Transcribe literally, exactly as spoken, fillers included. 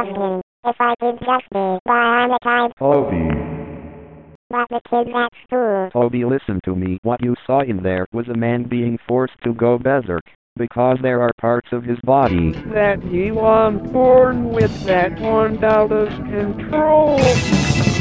him. If I could just be bionic, Toby. but the kids at school. Toby, listen to me. What you saw in there was a man being forced to go berserk, because there are parts of his body that he was born with that weren't out of control.